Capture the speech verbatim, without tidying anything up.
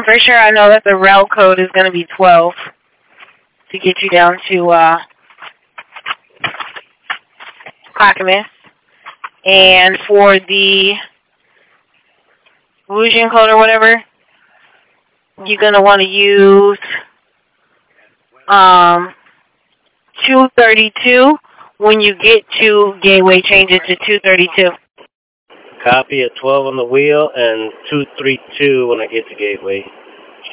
for sure I know that the rail code is going to be twelve to get you down to uh, Clackamas. And for the Woujian code or whatever, you're going to want to use um, two thirty-two. When you get to Gateway, change it to two thirty-two. Copy at twelve on the wheel and two thirty-two when I get to Gateway.